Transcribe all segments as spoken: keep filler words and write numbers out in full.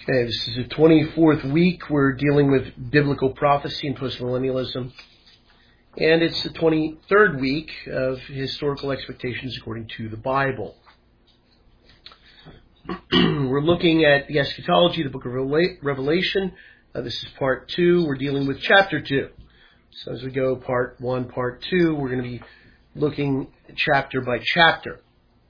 Okay, this is the twenty-fourth week. We're dealing with biblical prophecy and postmillennialism. And it's the twenty-third week of historical expectations according to the Bible. We're looking at the eschatology, the book of Revelation. Uh, this is part two. We're dealing with chapter two. So as we go part one, part two, we're going to be looking chapter by chapter.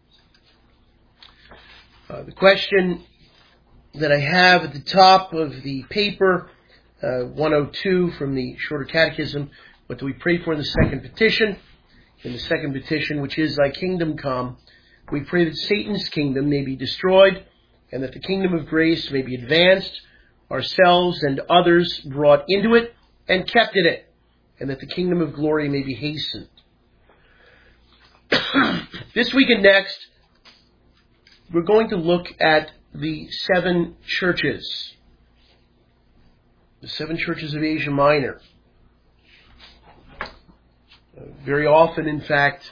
Uh, the question that I have at the top of the paper, uh, one oh two from the Shorter Catechism, what do we pray for in the second petition? In the second petition, which is, Thy kingdom come, we pray that Satan's kingdom may be destroyed and that the kingdom of grace may be advanced, ourselves and others brought into it and kept in it, and that the kingdom of glory may be hastened. This week and next, we're going to look at the seven churches. The seven churches of Asia Minor. Uh, very often, in fact,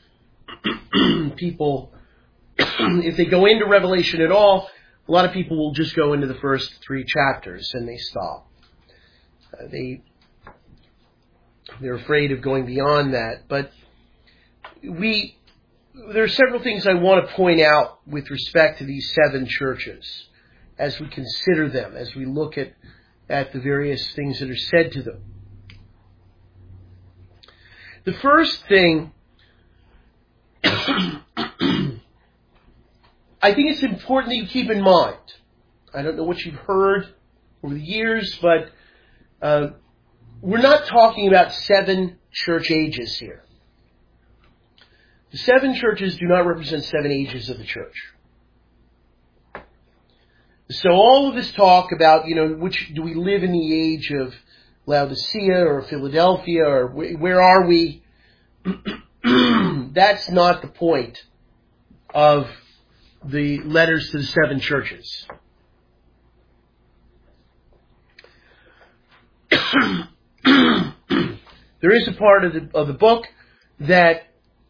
people, if they go into Revelation at all, a lot of people will just go into the first three chapters and they stop. Uh, they, they're afraid of going beyond that. But we... There are several things I want to point out with respect to these seven churches as we consider them, as we look at, at the various things that are said to them. The first thing, I think it's important that you keep in mind. I don't know what you've heard over the years, but uh, we're not talking about seven church ages here. The seven churches do not represent seven ages of the church. So all of this talk about, you know, which do we live in the age of Laodicea or Philadelphia or where are we? That's not the point of the letters to the seven churches. There is a part of the, of the book that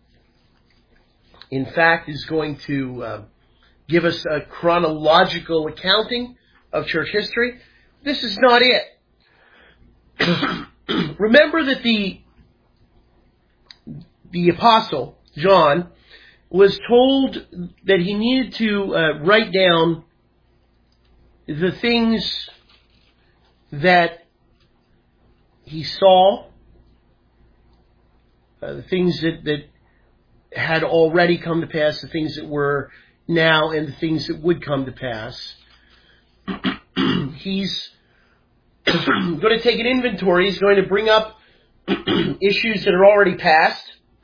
in fact, is going to uh, give us a chronological accounting of church history. This is not it. Remember that the the apostle, John, was told that he needed to uh, write down the things that he saw, uh, the things that, that had already come to pass, the things that were now, and the things that would come to pass. He's going to take an inventory. He's going to bring up issues that are already past.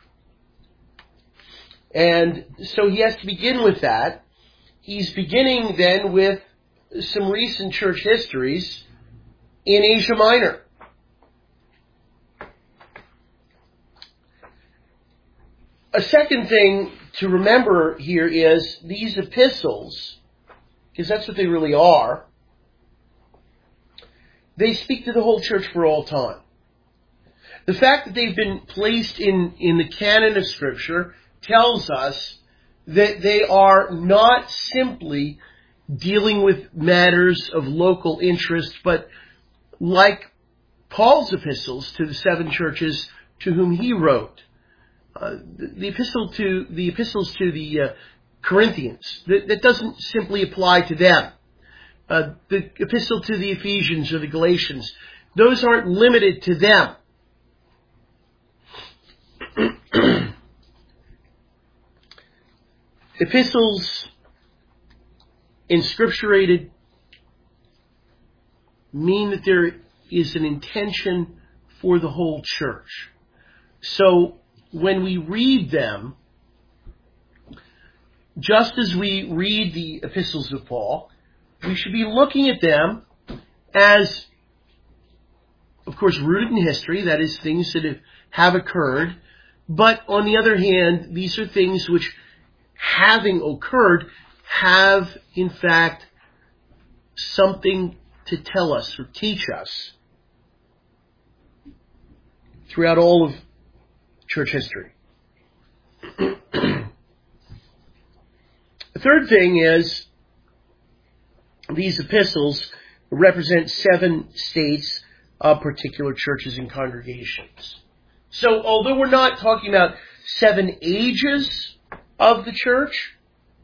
And so he has to begin with that. He's beginning then with some recent church histories in Asia Minor. A second thing to remember here is these epistles, because that's what they really are, they speak to the whole church for all time. The fact that they've been placed in, in the canon of Scripture tells us that they are not simply dealing with matters of local interest, but like Paul's epistles to the seven churches to whom he wrote. Uh, the, the epistle to the epistles to the uh, Corinthians, that, that doesn't simply apply to them. Uh, the epistle to the Ephesians or the Galatians, those aren't limited to them. Epistles inscripturated mean that there is an intention for the whole church. So when we read them, just as we read the epistles of Paul, we should be looking at them as, of course, rooted in history, that is, things that have, have occurred. But on the other hand, these are things which, having occurred, have, in fact, something to tell us or teach us throughout all of church history. The third thing is these epistles represent seven states of particular churches and congregations. So although we're not talking about seven ages of the church,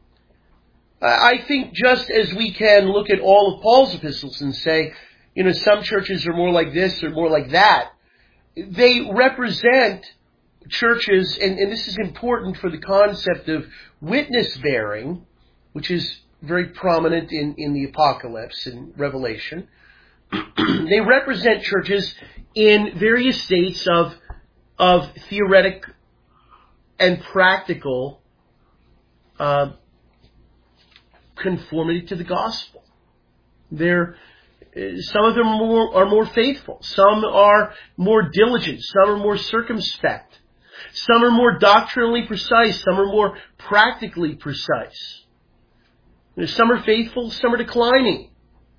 I think just as we can look at all of Paul's epistles and say, you know, some churches are more like this or more like that, they represent churches, and, and this is important for the concept of witness bearing, which is very prominent in, in the Apocalypse and Revelation. They represent churches in various states of, of theoretic and practical uh, conformity to the gospel. They're, some of them are more, are more faithful. Some are more diligent. Some are more circumspect. Some are more doctrinally precise. Some are more practically precise. Some are faithful. Some are declining.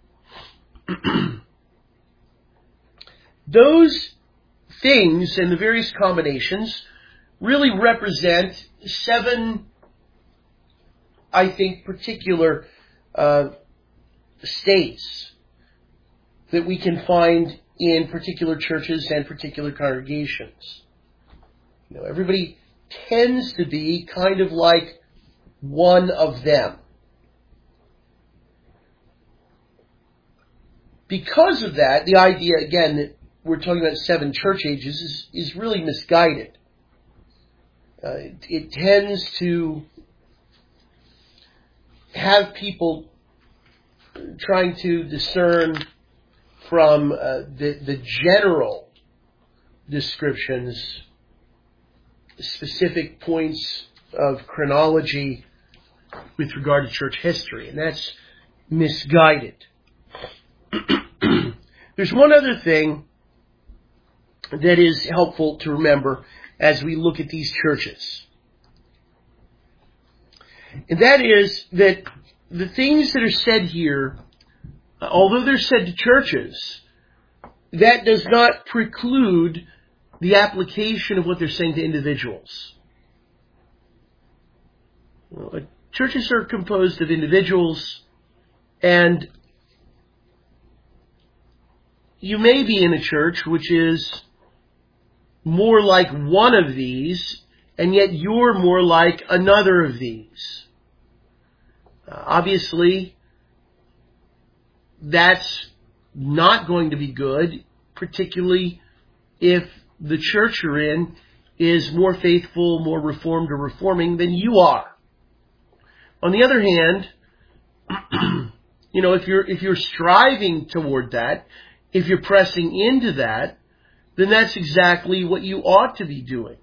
Those things and the various combinations really represent seven, I think, particular uh, states that we can find in particular churches and particular congregations. You know, everybody tends to be kind of like one of them. Because of that, the idea, again, that we're talking about seven church ages is, is really misguided. Uh, it, it tends to have people trying to discern from uh, the, the general descriptions specific points of chronology with regard to church history, and that's misguided. There's one other thing that is helpful to remember as we look at these churches. And that is that the things that are said here, although they're said to churches, that does not preclude the application of what they're saying to individuals. Well, churches are composed of individuals, and you may be in a church which is more like one of these, and yet you're more like another of these. Uh, obviously, that's not going to be good, particularly if the church you're in is more faithful, more reformed or reforming than you are. On the other hand, you know, if you're if you're striving toward that, if you're pressing into that, then that's exactly what you ought to be doing.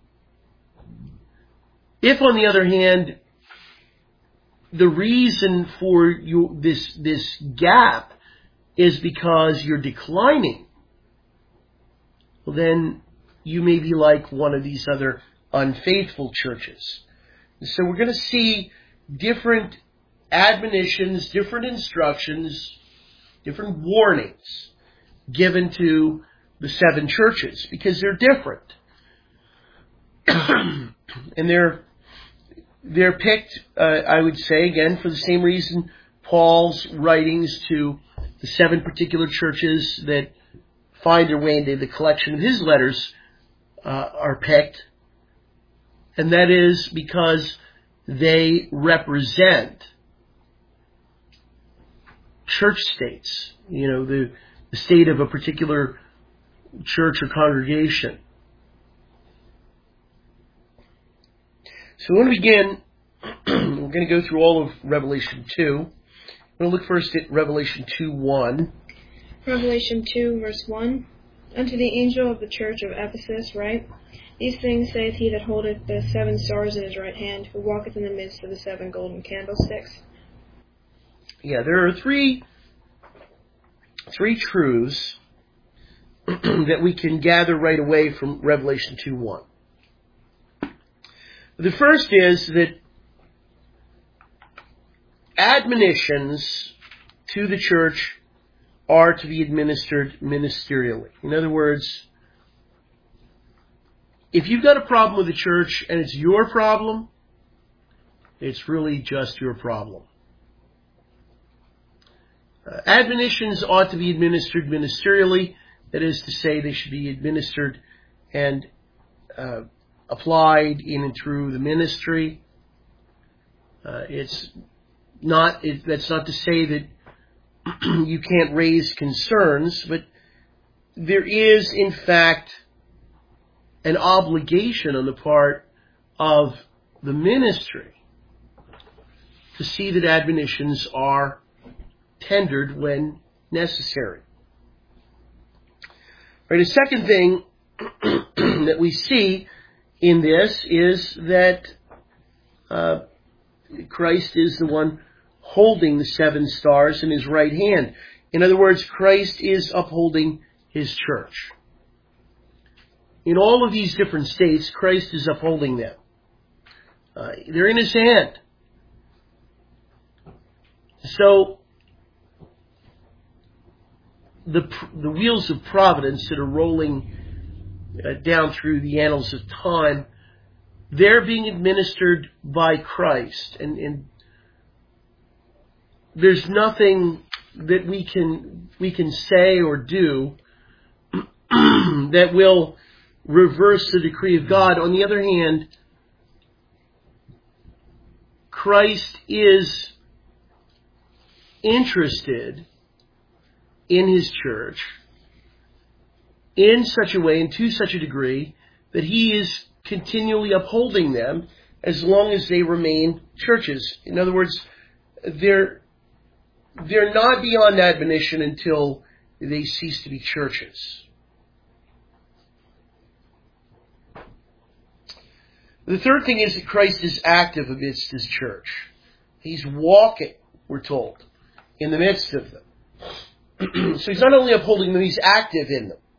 If, on the other hand, the reason for you, this this gap is because you're declining, well, then you may be like one of these other unfaithful churches. And so we're going to see different admonitions, different instructions, different warnings given to the seven churches because they're different. And they're they're picked, uh, I would say, again, for the same reason Paul's writings to the seven particular churches that find their way into the collection of his letters uh, are picked. And that is because they represent church states, you know, the, the state of a particular church or congregation. So when we begin, we're going to go through all of Revelation two. We're going to look first at Revelation two one. Revelation two, verse one. Unto the angel of the church of Ephesus write, These things saith he that holdeth the seven stars in his right hand, who walketh in the midst of the seven golden candlesticks. Yeah, there are three, three truths that we can gather right away from Revelation two one. The first is that admonitions to the church are to be administered ministerially. In other words, if you've got a problem with the church and it's your problem, it's really just your problem. Uh, admonitions ought to be administered ministerially. That is to say, they should be administered and uh, applied in and through the ministry. Uh, it's not. It, that's not to say that you can't raise concerns, but there is, in fact, an obligation on the part of the ministry to see that admonitions are tendered when necessary. Right, a second thing that we see in this is that uh, Christ is the one holding the seven stars in his right hand. In other words, Christ is upholding his church. In all of these different states, Christ is upholding them. Uh, they're in his hand. So, the the wheels of providence that are rolling uh, down through the annals of time, they're being administered by Christ. And, and there's nothing that we can we can say or do that will reverse the decree of God. On the other hand, Christ is interested in his church in such a way and to such a degree that he is continually upholding them as long as they remain churches. In other words, they're they're not beyond admonition until they cease to be churches. The third thing is that Christ is active amidst his church. He's walking, we're told, in the midst of them. So he's not only upholding them, he's active in them.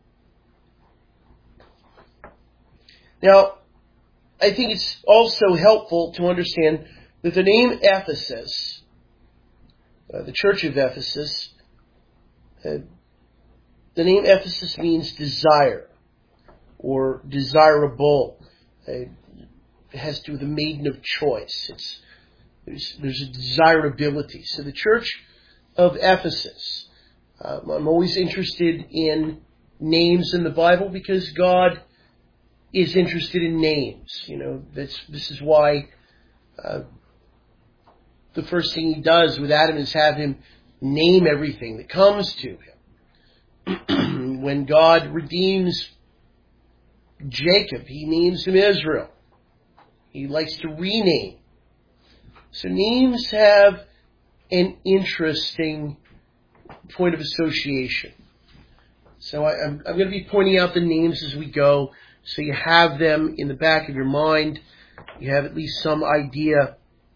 Now, I think it's also helpful to understand that the name Ephesus, uh, the church of Ephesus, uh, the name Ephesus means desire or desirable. Uh, it has to do with the maiden of choice. It's there's, there's a desirability. So the church of Ephesus, uh, I'm always interested in names in the Bible because God is interested in names. You know, that's, this is why uh, the first thing he does with Adam is have him name everything that comes to him. When God redeems Jacob, he names him Israel. He likes to rename. So names have an interesting point of association. So I, I'm, I'm going to be pointing out the names as we go, so you have them in the back of your mind. You have at least some idea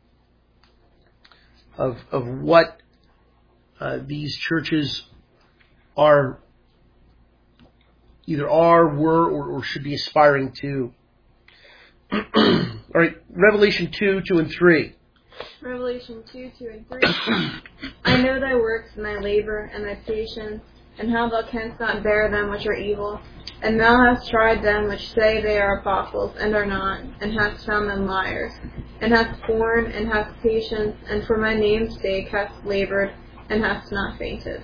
of of what uh, these churches are, either are, were, or, or should be aspiring to. All right, Revelation two, two and three. Revelation two, two and three. I know thy works and thy labor and thy patience, and how thou canst not bear them which are evil. And thou hast tried them which say they are apostles, and are not, and hast found them liars. And hast borne, and hast patience, and for my name's sake hast labored, and hast not fainted.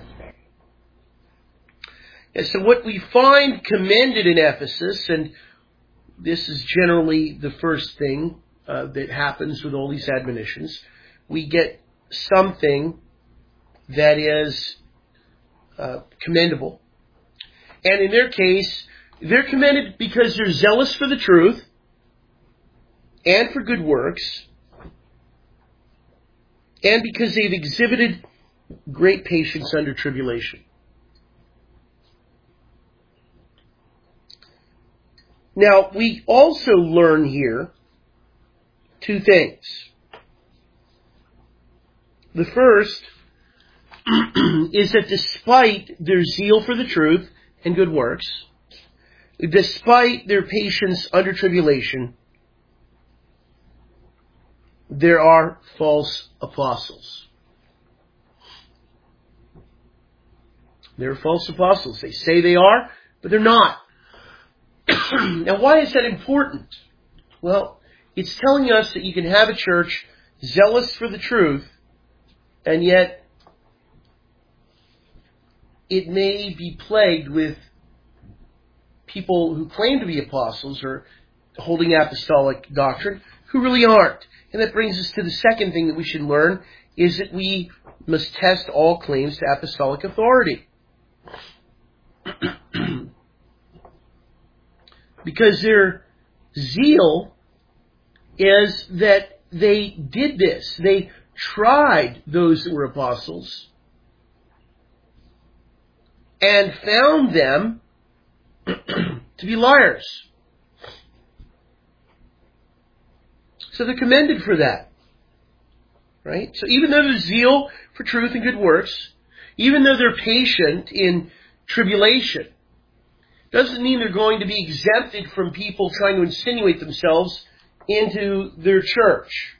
Yeah, so what we find commended in Ephesus, and this is generally the first thing uh, that happens with all these admonitions, we get something that is uh, commendable. And in their case, they're commended because they're zealous for the truth and for good works, and because they've exhibited great patience under tribulation. Now, we also learn here two things. The first is that despite their zeal for the truth and good works, despite their patience under tribulation, there are false apostles. There are false apostles. They say they are, but they're not. Now, why is that important? Well, it's telling us that you can have a church zealous for the truth and yet it may be plagued with people who claim to be apostles or holding apostolic doctrine who really aren't. And that brings us to the second thing that we should learn, is that we must test all claims to apostolic authority. Because their zeal is that they did this. They tried those that were apostles and found them to be liars. So they're commended for that. Right? So even though there's zeal for truth and good works, even though they're patient in tribulation, doesn't mean they're going to be exempted from people trying to insinuate themselves into their church.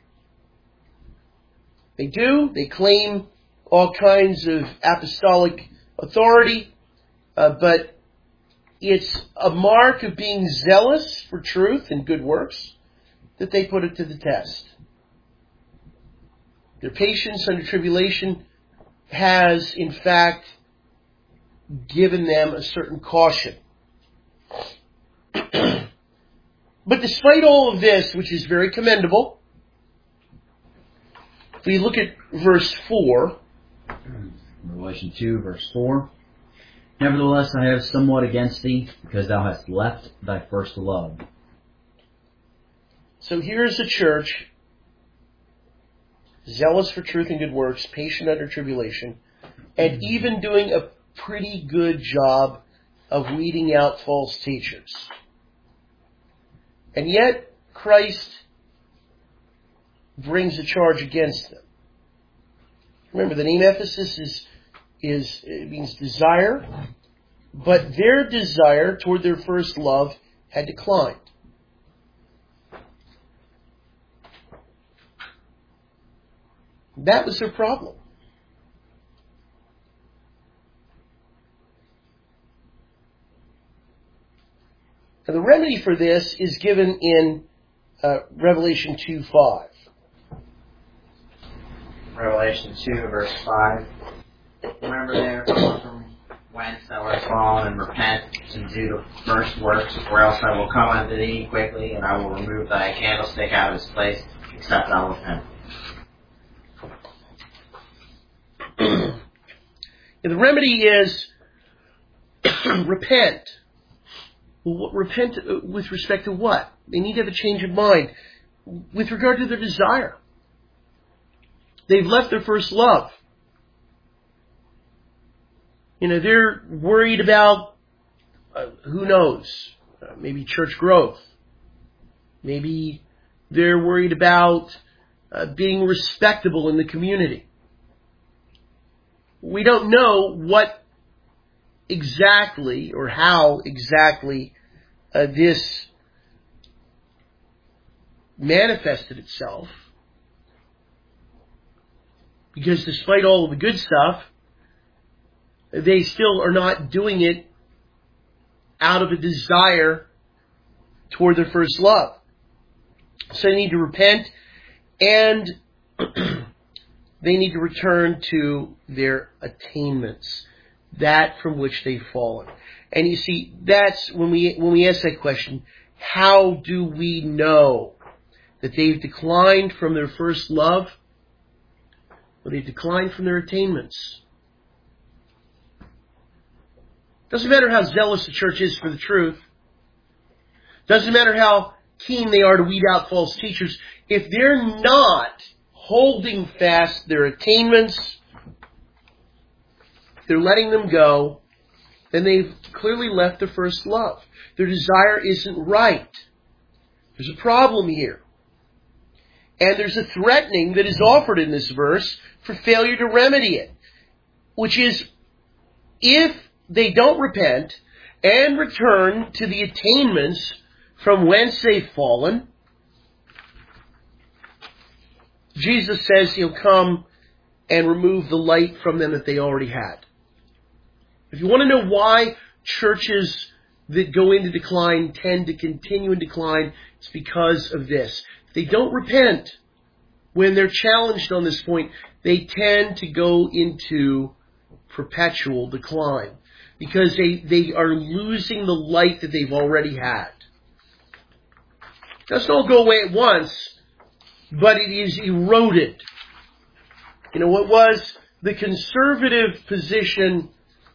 They do. They claim all kinds of apostolic authority, uh, but it's a mark of being zealous for truth and good works that they put it to the test. Their patience under tribulation has, in fact, given them a certain caution. But despite all of this, which is very commendable, if we look at verse four. Revelation two, verse four. Nevertheless, I have somewhat against thee, because thou hast left thy first love. So here's a church, zealous for truth and good works, patient under tribulation, and even doing a pretty good job of weeding out false teachers. And yet, Christ brings a charge against them. Remember, the name Ephesus is, is it means desire, but their desire toward their first love had declined. That was their problem. Now, the remedy for this is given in uh, Revelation two five. Revelation two, verse five. Remember therefore from whence thou art fallen, and repent, and do the first works, or else I will come unto thee quickly, and I will remove thy candlestick out of its place, except thou repent. The remedy is repent. Well, repent with respect to what? They need to have a change of mind with regard to their desire. They've left their first love. You know, they're worried about, uh, who knows, uh, maybe church growth. Maybe they're worried about uh, being respectable in the community. We don't know what exactly or how exactly uh, this manifested itself. Because despite all of the good stuff, they still are not doing it out of a desire toward their first love. So they need to repent, and they need to return to their attainments, that from which they've fallen. And you see, that's when we when we ask that question, how do we know that they've declined from their first love? Well, they've declined from their attainments. Doesn't matter how zealous the church is for the truth. Doesn't matter how keen they are to weed out false teachers. If they're not holding fast their attainments, they're letting them go, then they've clearly left their first love. Their desire isn't right. There's a problem here. And there's a threatening that is offered in this verse for failure to remedy it, which is, if they don't repent and return to the attainments from whence they've fallen, Jesus says He'll come and remove the light from them that they already had. If you want to know why churches that go into decline tend to continue in decline, it's because of this. If they don't repent when they're challenged on this point, they tend to go into perpetual decline because they, they are losing the light that they've already had. It doesn't all go away at once, but it is eroded. You know, what was the conservative position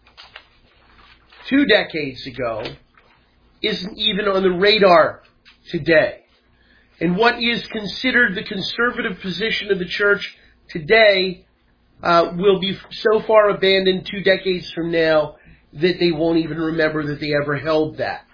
two decades ago isn't even on the radar today. And what is considered the conservative position of the church today uh, will be so far abandoned two decades from now that they won't even remember that they ever held that.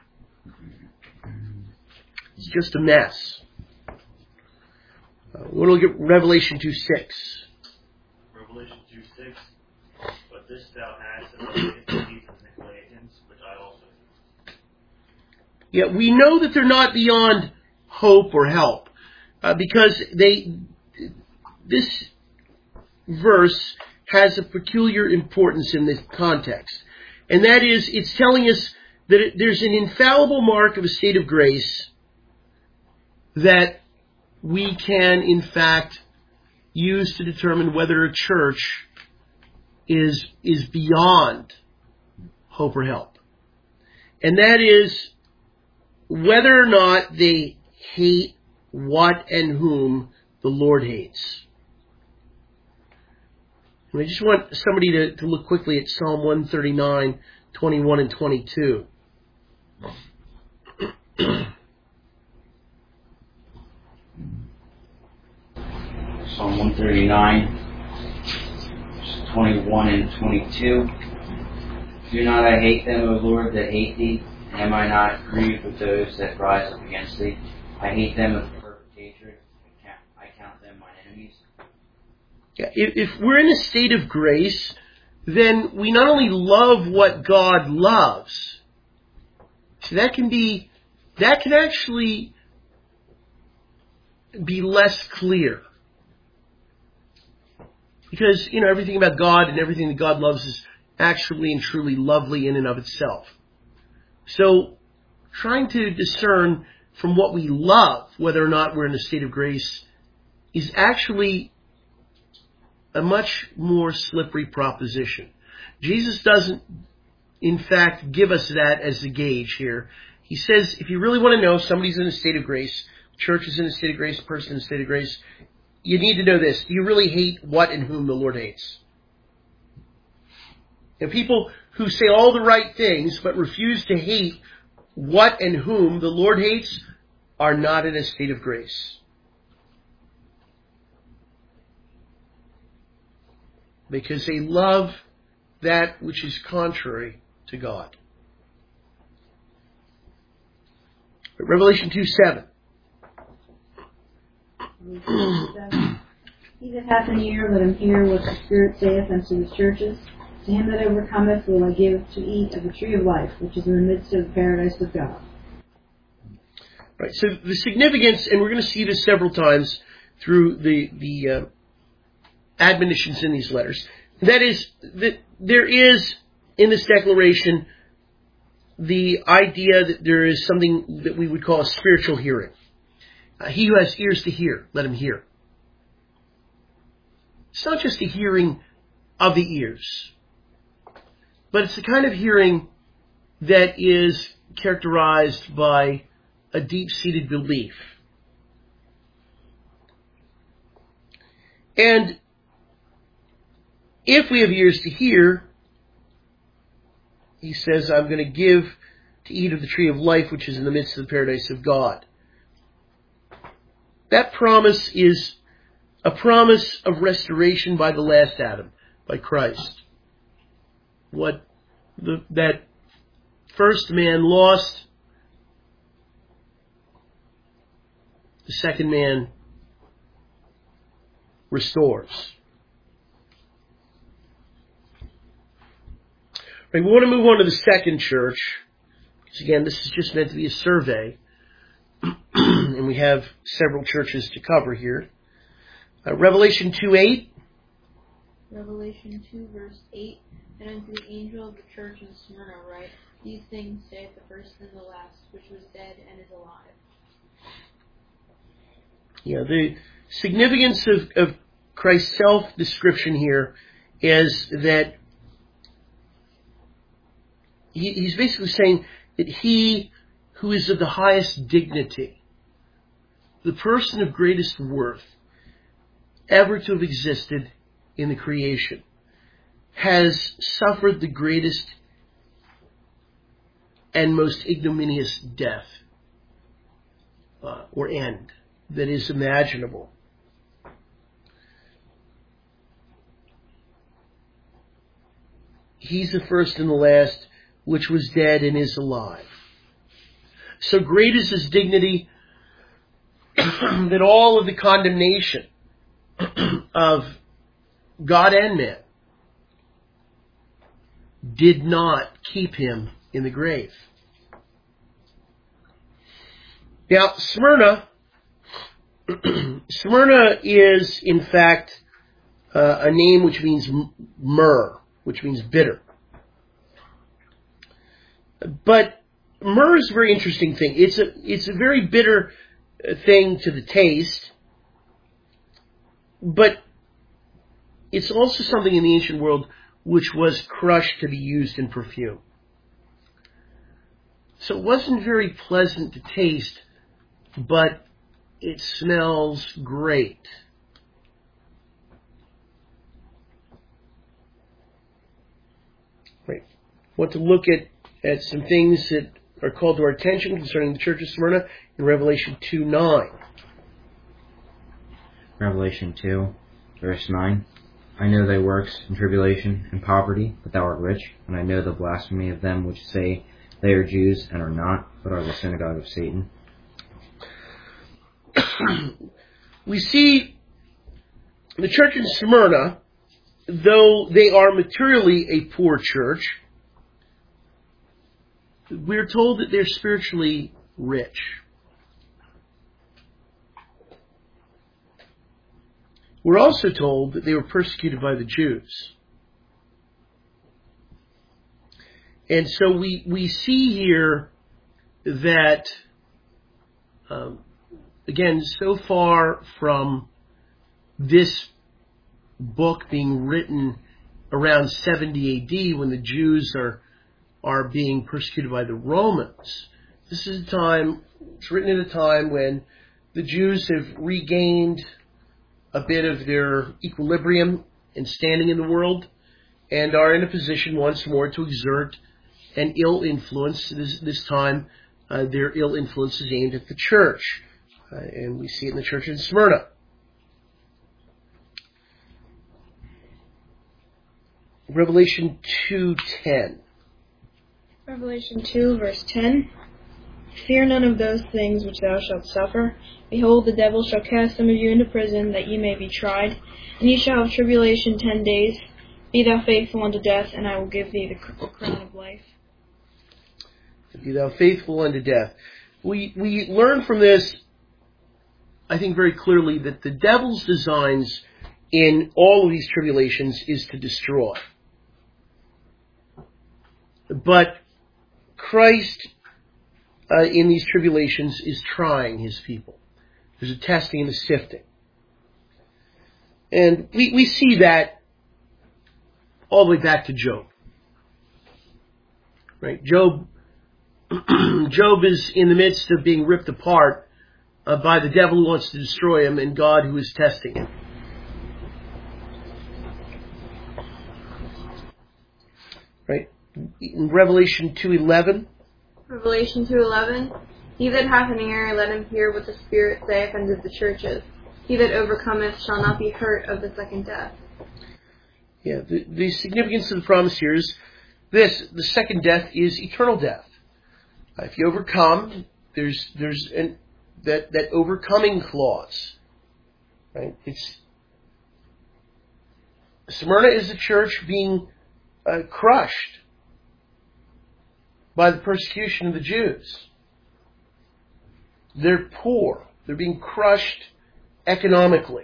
It's just a mess. Uh, we'll look at Revelation two six. Revelation two six. But this thou hast about the iniquities of the Nicolaitans, which I also do. Yeah, we know that they're not beyond hope or help, uh, because they, this verse has a peculiar importance in this context. And that is, it's telling us that it, there's an infallible mark of a state of grace that we can, in fact, use to determine whether a church is, is beyond hope or help. And that is whether or not they hate what and whom the Lord hates. And I just want somebody to, to look quickly at Psalm one thirty-nine, twenty-one and twenty-two. Psalm one thirty-nine, twenty-one and twenty-two. Do not I hate them, O Lord, that hate thee? Am I not grieved with those that rise up against thee? I hate them with perfect hatred. I count, I count them mine enemies. Yeah, if, if we're in a state of grace, then we not only love what God loves, so that can be, that can actually be less clear. Because, you know, everything about God and everything that God loves is actually and truly lovely in and of itself. So, trying to discern from what we love whether or not we're in a state of grace is actually a much more slippery proposition. Jesus doesn't, in fact, give us that as a gauge here. He says, if you really want to know if somebody's in a state of grace, church is in a state of grace, person in a state of grace, you need to know this. Do you really hate what and whom the Lord hates? And people who say all the right things but refuse to hate what and whom the Lord hates are not in a state of grace. Because they love that which is contrary to God. Revelation two seven. He that hath an ear, let him hear what the Spirit saith unto the churches. To him that overcometh will I give to eat of the tree of life, which is in the midst of the paradise of God. Right. So the significance, and we're going to see this several times through the the uh, admonitions in these letters. That is that there is in this declaration the idea that there is something that we would call a spiritual hearing. Uh, he who has ears to hear, let him hear. It's not just a hearing of the ears, but it's the kind of hearing that is characterized by a deep-seated belief. And if we have ears to hear, he says, I'm going to give to eat of the tree of life, which is in the midst of the paradise of God. That promise is a promise of restoration by the last Adam, by Christ. What the, that first man lost, the second man restores. Right, we want to move on to the second church, because again, this is just meant to be a survey, and we have several churches to cover here. Uh, Revelation two eight. Revelation two verse eight. And unto the angel of the church in Smyrna write, these things saith the first and the last, which was dead and is alive. Yeah, the significance of, of Christ's self-description here is that he, he's basically saying that he who is of the highest dignity, the person of greatest worth ever to have existed in the creation, has suffered the greatest and most ignominious death uh, or end that is imaginable. He's the first and the last, which was dead and is alive. So great is his dignity that all of the condemnation of God and man did not keep him in the grave. Now, Smyrna, Smyrna is in fact uh, a name which means myrrh, which means bitter. But myrrh is a very interesting thing. It's a it's a very bitter thing to the taste, but it's also something in the ancient world which was crushed to be used in perfume. So it wasn't very pleasant to taste, but it smells great. Right. I want to look at, at some things that are called to our attention concerning the church of Smyrna in Revelation two nine. Revelation two, verse nine. I know thy works and tribulation and poverty, but thou art rich, and I know the blasphemy of them which say they are Jews and are not, but are the synagogue of Satan. We see the church in Smyrna, though they are materially a poor church, we're told that they're spiritually rich. We're also told that they were persecuted by the Jews. And so we, we see here that, um, again, so far from this book being written around seventy A D when the Jews are are being persecuted by the Romans, this is a time, it's written at a time when the Jews have regained a bit of their equilibrium and standing in the world and are in a position once more to exert an ill influence. This, this time, uh, their ill influence is aimed at the church. Uh, and we see it in the church in Smyrna. Revelation two ten. Revelation two, verse ten. Fear none of those things which thou shalt suffer. Behold, the devil shall cast some of you into prison, that ye may be tried. And ye shall have tribulation ten days. Be thou faithful unto death, and I will give thee the crown of life. Be thou faithful unto death. We we learn from this, I think very clearly, that the devil's designs in all of these tribulations is to destroy. But Christ, uh, in these tribulations, is trying his people. There's a testing and a sifting. And we, we see that all the way back to Job. Right? Job, Job is in the midst of being ripped apart uh, by the devil who wants to destroy him and God who is testing him. Right? In Revelation two eleven. Revelation two eleven. He that hath an ear, let him hear what the Spirit saith unto the churches. He that overcometh shall not be hurt of the second death. Yeah, the, the significance of the promise here is this: the second death is eternal death. Uh, if you overcome, there's there's an, that that overcoming clause, right? It's Smyrna is a church being uh, crushed by the persecution of the Jews. They're poor. They're being crushed economically.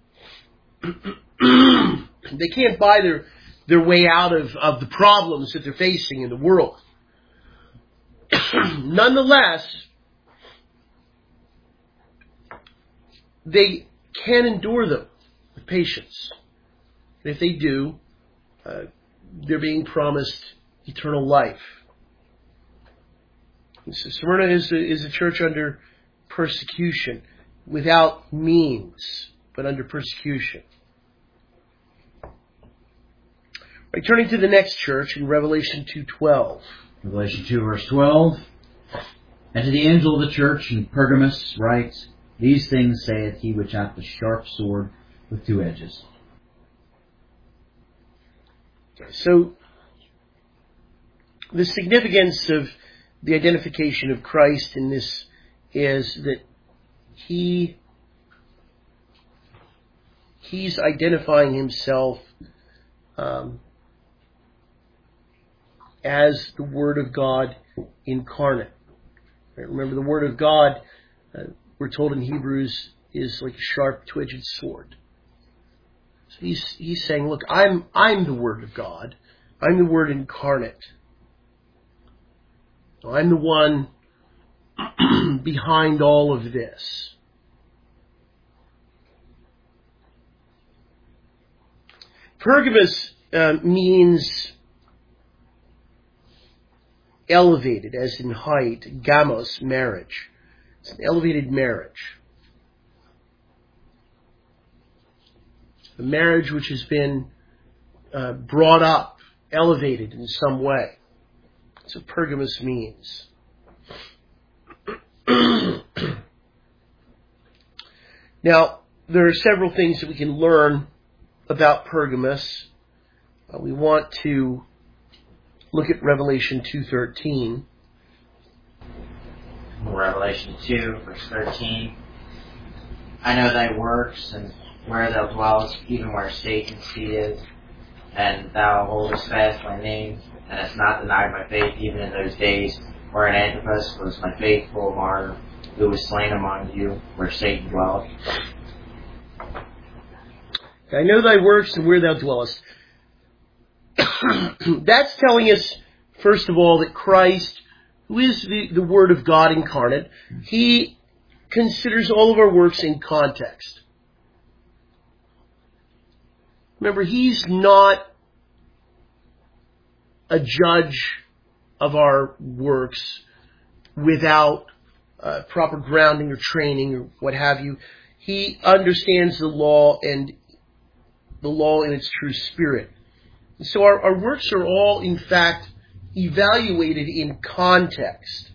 They can't buy their, their way out of, of the problems that they're facing in the world. Nonetheless, they can endure them with patience. And if they do, uh, they're being promised eternal life. So Smyrna is a, is a church under persecution, without means, but under persecution. Right, turning to the next church in Revelation two twelve. Revelation two, verse twelve. And to the angel of the church in Pergamos write, These things saith he which hath the sharp sword with two edges. So, the significance of the identification of Christ in this is that he he's identifying himself um, as the Word of God incarnate. Right? Remember, the Word of God, uh, we're told in Hebrews, is like a sharp, two-edged sword. So he's he's saying, look, I'm I'm the Word of God. I'm the Word incarnate. I'm the one behind all of this. Pergamos uh, means elevated, as in height. Gamos, marriage. It's an elevated marriage. A marriage which has been uh, brought up, elevated in some way. That's what Pergamos means. Now, there are several things that we can learn about Pergamos. Uh, we want to look at Revelation two thirteen. Revelation two, verse thirteen. I know thy works, and where thou dwellest, even where Satan's seat is, and thou holdest fast my name, and hast not denied my faith, even in those days wherein Antipas was my faithful martyr, who was slain among you, where Satan dwelleth. I know thy works and where thou dwellest. That's telling us, first of all, that Christ, who is the, the Word of God incarnate, he considers all of our works in context. Remember, he's not a judge of our works without uh, proper grounding or training or what have you. He understands the law and the law in its true spirit. And so our, our works are all, in fact, evaluated in context.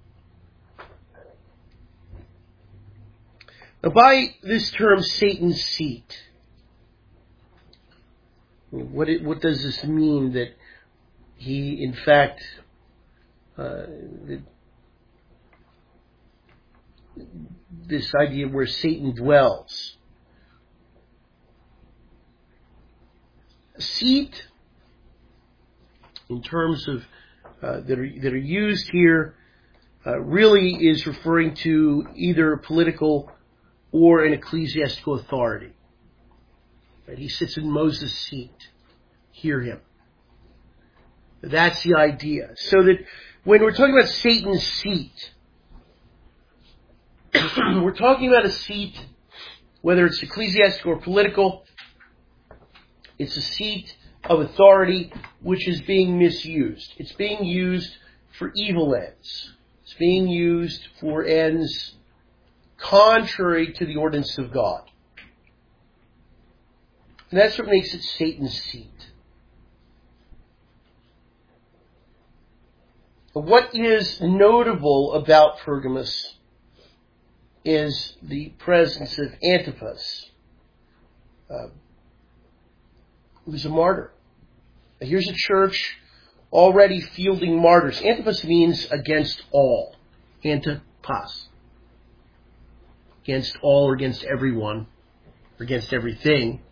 Now, by this term, Satan's seat, what it, what does this mean that he, in fact, uh, this idea where Satan dwells? A seat, in terms of uh, that are that are used here, uh, really is referring to either a political or an ecclesiastical authority. Right? He sits in Moses' seat. Hear him. That's the idea. So that when we're talking about Satan's seat, we're talking about a seat, whether it's ecclesiastical or political. It's a seat of authority which is being misused. It's being used for evil ends. It's being used for ends contrary to the ordinance of God. And that's what makes it Satan's seat. What is notable about Pergamos is the presence of Antipas, uh, who's a martyr. Now, here's a church already fielding martyrs. Antipas means against all. Antipas. Against all or against everyone, or against everything.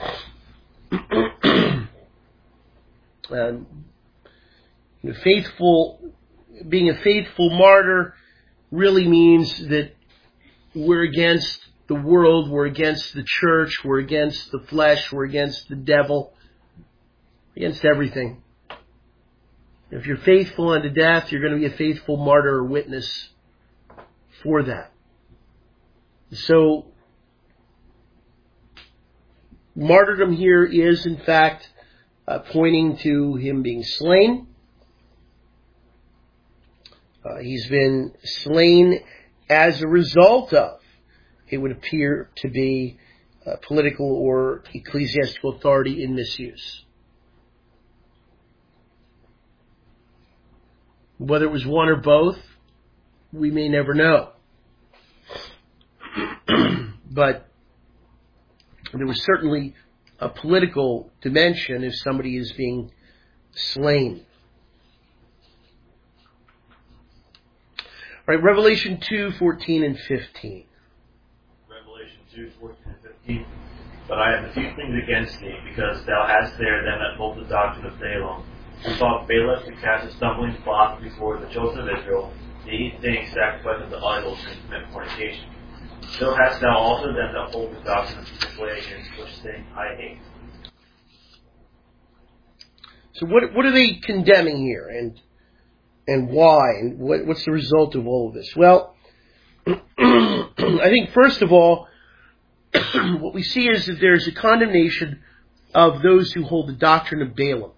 um, you know, faithful, being a faithful martyr really means that we're against the world, we're against the church, we're against the flesh, we're against the devil, against everything. If you're faithful unto death, you're going to be a faithful martyr or witness for that. So, martyrdom here is, in fact, uh, pointing to him being slain. Uh, he's been slain as a result of, it would appear to be, uh, political or ecclesiastical authority in misuse. Whether it was one or both, we may never know. But there was certainly a political dimension if somebody is being slain. All right, Revelation two, fourteen and fifteen. Revelation two, fourteen and fifteen. But I have a few things against thee, because thou hast there them that hold the doctrine of Balaam, who taught Balak to cast a stumbling block before the children of Israel, to eat things sacrificed unto idols and commit fornication. So hast thou also them that hold the doctrine of the Nicolaitans, which thing I hate. So what what are they condemning here, and and why, and what, what's the result of all of this? Well, I think first of all, what we see is that there's a condemnation of those who hold the doctrine of Balaam.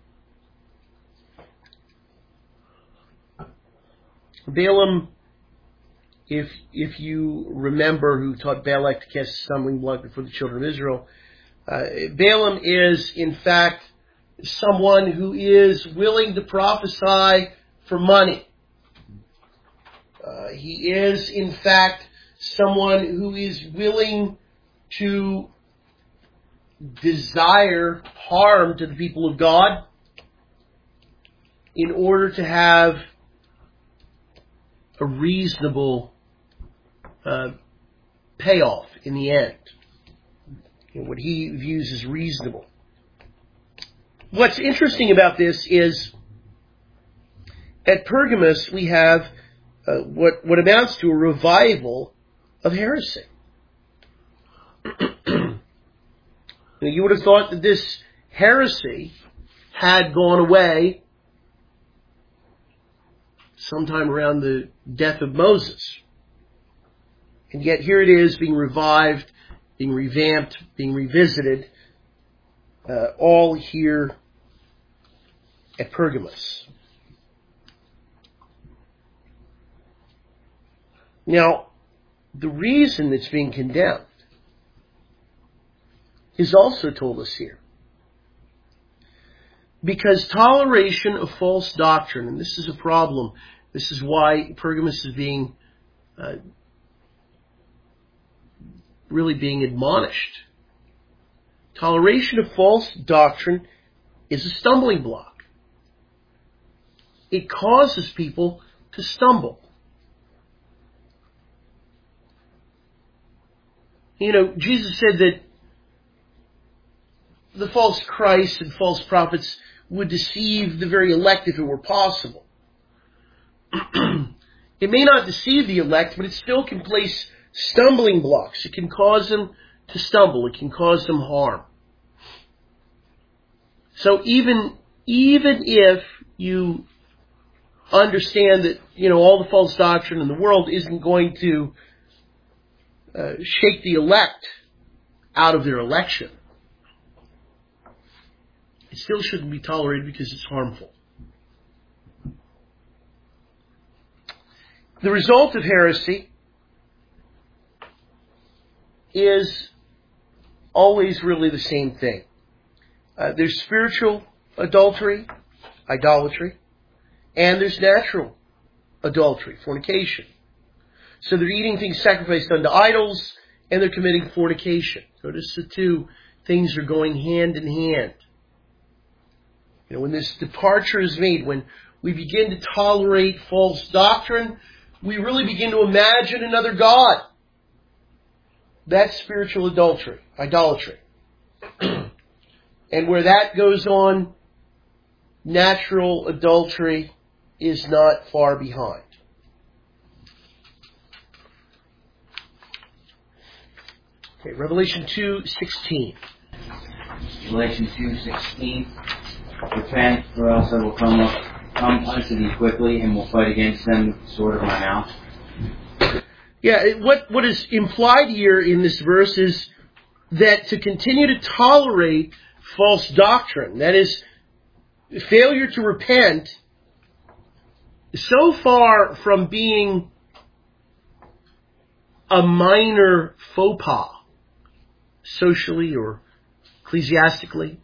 Balaam, if if you remember, who taught Balak to cast a stumbling block before the children of Israel, uh, Balaam is in fact someone who is willing to prophesy for money. Uh, he is in fact someone who is willing to desire harm to the people of God in order to have a reasonable uh, payoff in the end. You know, what he views as reasonable. What's interesting about this is at Pergamos we have uh, what, what amounts to a revival of heresy. You would have thought that this heresy had gone away sometime around the death of Moses. And yet here it is being revived, being revamped, being revisited, uh, all here at Pergamos. Now, the reason it's being condemned is also told us here. Because toleration of false doctrine, and this is a problem, this is why Pergamos is being uh, really being admonished. Toleration of false doctrine is a stumbling block. It causes people to stumble. You know, Jesus said that the false Christ and false prophets would deceive the very elect if it were possible. It may not deceive the elect, but it still can place stumbling blocks. It can cause them to stumble. It can cause them harm. So even, even if you understand that, you know, all the false doctrine in the world isn't going to uh, shake the elect out of their election, it still shouldn't be tolerated because it's harmful. The result of heresy is always really the same thing. Uh, there's spiritual adultery, idolatry, and there's natural adultery, fornication. So they're eating things sacrificed unto idols, and they're committing fornication. Notice the two things are going hand in hand. You know, when this departure is made, when we begin to tolerate false doctrine, we really begin to imagine another God. That's spiritual adultery, idolatry. And where that goes on, natural adultery is not far behind. Okay, Revelation two sixteen. Revelation two sixteen. Repent, or else I will come up, come unto thee quickly, and will fight against them with the sword of my mouth. Yeah, what, what is implied here in this verse is that to continue to tolerate false doctrine, that is, failure to repent, so far from being a minor faux pas, socially or ecclesiastically,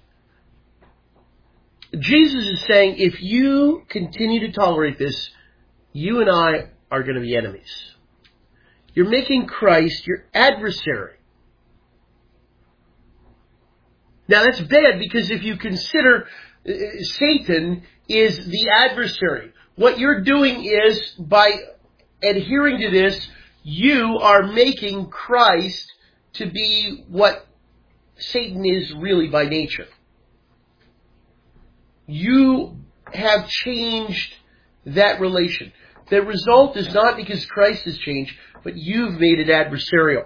Jesus is saying, if you continue to tolerate this, you and I are going to be enemies. You're making Christ your adversary. Now that's bad, because if you consider uh, Satan is the adversary, what you're doing is, by adhering to this, you are making Christ to be what Satan is really by nature. You have changed that relation. The result is not because Christ has changed, but you've made it adversarial.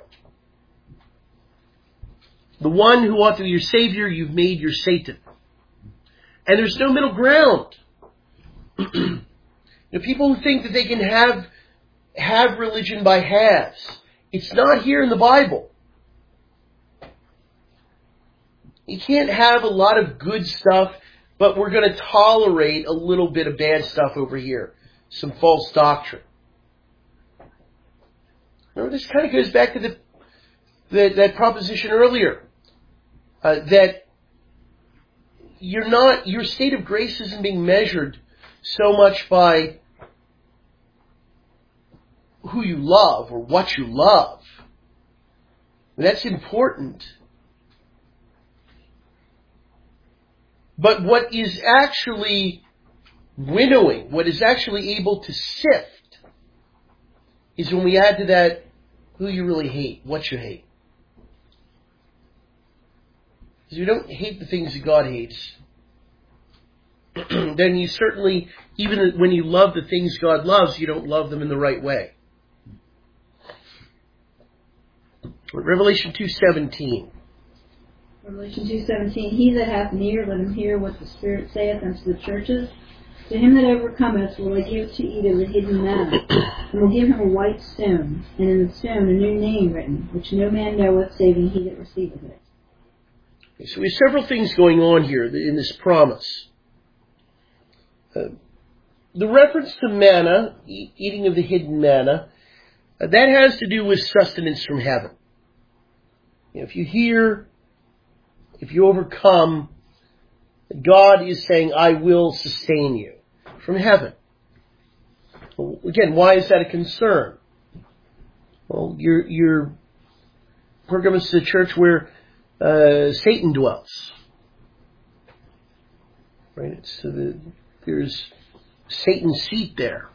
The one who ought to be your Savior, you've made your Satan. And there's no middle ground. The people who think that they can have, have religion by halves, it's not here in the Bible. You can't have a lot of good stuff, but we're going to tolerate a little bit of bad stuff over here. Some false doctrine. Remember, this kind of goes back to the, the that proposition earlier. Uh, that you're not, your state of grace isn't being measured so much by who you love or what you love. That's important. But what is actually winnowing, what is actually able to sift, is when we add to that who you really hate, what you hate. Because if you don't hate the things that God hates, then you certainly, even when you love the things God loves, you don't love them in the right way. Revelation two seventeen. Revelation two seventeen. He that hath an ear, let him hear what the Spirit saith unto the churches. To him that overcometh will I give to eat of the hidden manna, and will give him a white stone, and in the stone a new name written, which no man knoweth, saving he that receiveth it. So we have several things going on here in this promise. Uh, the reference to manna, e- eating of the hidden manna, uh, that has to do with sustenance from heaven. You know, if you hear, if you overcome, God is saying, I will sustain you from heaven. Well, again, why is that a concern? Well, you're, you're Pergamos is a church where uh, Satan dwells. Right? It's, so the, there's Satan's seat there.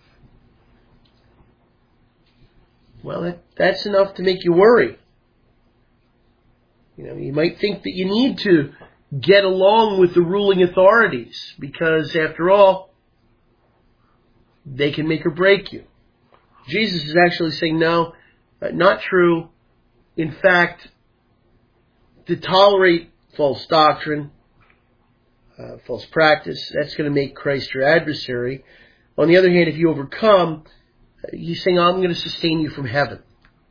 Well, that, that's enough to make you worry. You know, you might think that you need to get along with the ruling authorities because, after all, they can make or break you. Jesus is actually saying, no, not true. In fact, to tolerate false doctrine, uh, false practice, that's going to make Christ your adversary. On the other hand, if you overcome, he's saying, I'm going to sustain you from heaven.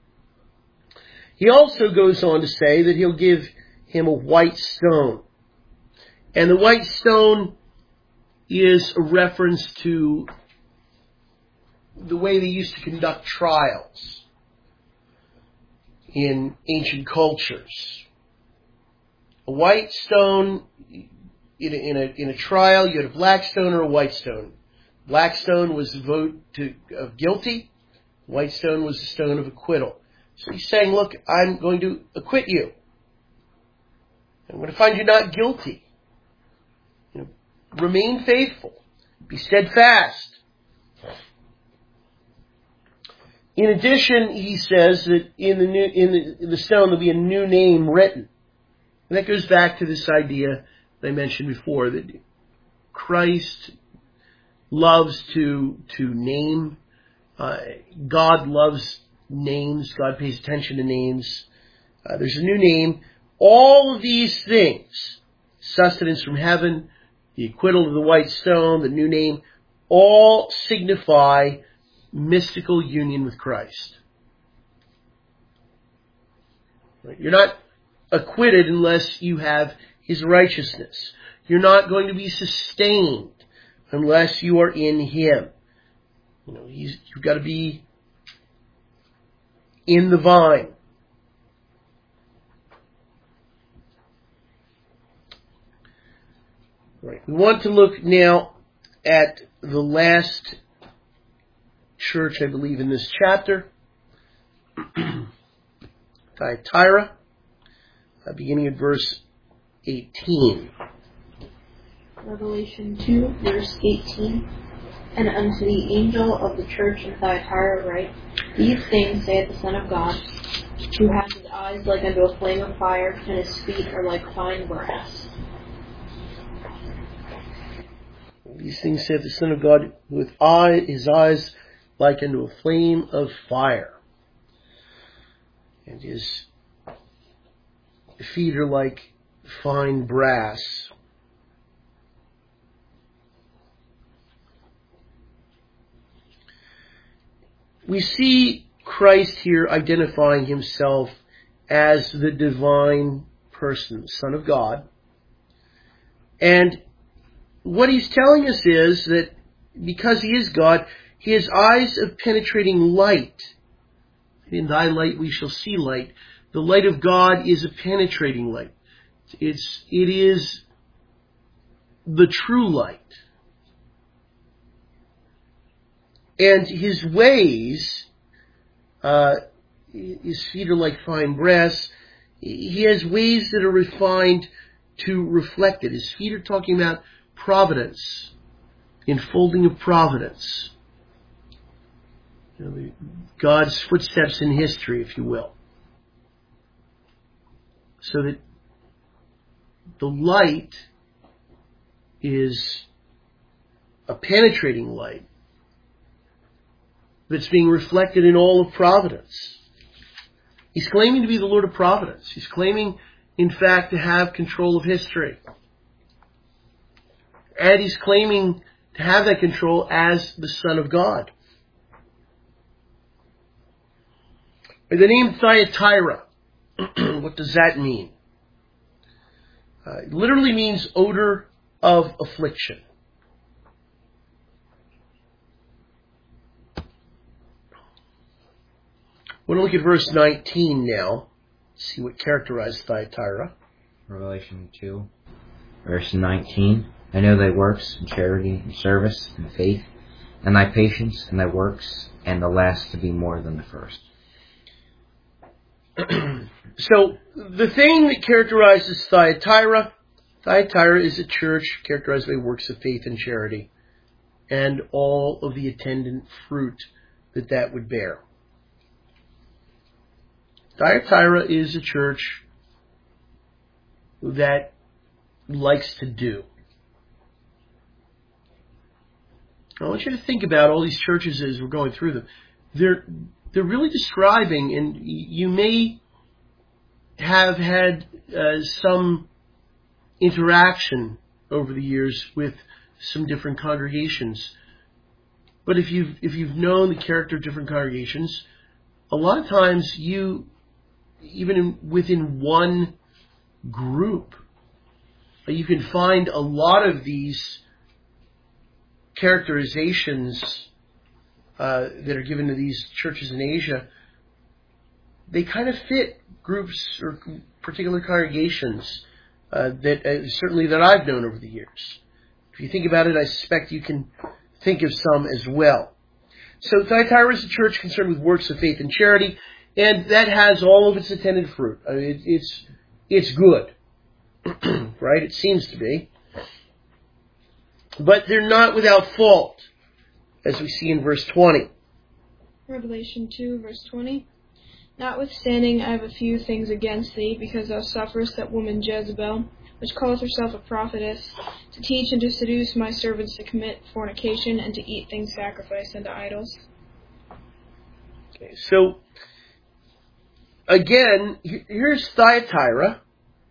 He also goes on to say that he'll give him a white stone. And the white stone is a reference to the way they used to conduct trials in ancient cultures. A white stone, in a, in a, in a trial, you had a black stone or a white stone. Black stone was the vote to, of guilty. White stone was the stone of acquittal. So he's saying, look, I'm going to acquit you. I'm going to find you not guilty. You know, remain faithful. Be steadfast. In addition, he says that in the new, in the, in the stone there'll be a new name written. And that goes back to this idea that I mentioned before, that Christ loves to, to name. Uh, God loves names. God pays attention to names. Uh, there's a new name. All of these things, sustenance from heaven, the acquittal of the white stone, the new name, all signify mystical union with Christ. Right? You're not acquitted unless you have His righteousness. You're not going to be sustained unless you are in Him. You know, he's, you've got to be in the vine. Right. We want to look now at the last church, I believe, in this chapter, Thyatira, uh, beginning at verse eighteen. Revelation two, verse eighteen. And unto the angel of the church in Thyatira write, These things saith the Son of God, who has his eyes like unto a flame of fire, and his feet are like fine brass. These things saith the Son of God, with eye, his eyes like unto a flame of fire, and his feet are like fine brass. We see Christ here identifying himself as the divine person, the Son of God. And what he's telling us is that because he is God, his eyes of penetrating light, in thy light we shall see light. The light of God is a penetrating light. It's, it is the true light. And his ways, uh, his feet are like fine brass. He has ways that are refined to reflect it. His feet are talking about providence, enfolding of providence. You know, the, God's footsteps in history, if you will. So that the light is a penetrating light that's being reflected in all of providence. He's claiming to be the Lord of providence. He's claiming, in fact, to have control of history. And he's claiming to have that control as the Son of God. The name Thyatira, what does that mean? Uh, it literally means odor of affliction. I want to look at verse nineteen now, see what characterized Thyatira. Revelation two, verse nineteen. I know thy works, and charity, and service, and faith, and thy patience, and thy works, and the last to be more than the first. So, the thing that characterizes Thyatira, Thyatira is a church characterized by works of faith and charity, and all of the attendant fruit that that would bear. Thyatira is a church that likes to do. I want you to think about all these churches as we're going through them. They're they're really describing, and you may have had uh, some interaction over the years with some different congregations. But if you've if you've known the character of different congregations, a lot of times you, even in, within one group, you can find a lot of these characterizations uh, that are given to these churches in Asia. They kind of fit groups or particular congregations uh, that uh, certainly that I've known over the years. If you think about it, I suspect you can think of some as well. So Thyatira is a church concerned with works of faith and charity, and that has all of its attendant fruit. I mean, it, it's it's good, right? It seems to be. But they're not without fault, as we see in verse twenty. Revelation two, verse twenty. Notwithstanding, I have a few things against thee, because thou sufferest that woman Jezebel, which calleth herself a prophetess, to teach and to seduce my servants to commit fornication and to eat things sacrificed unto idols. Okay, so, again, here's Thyatira.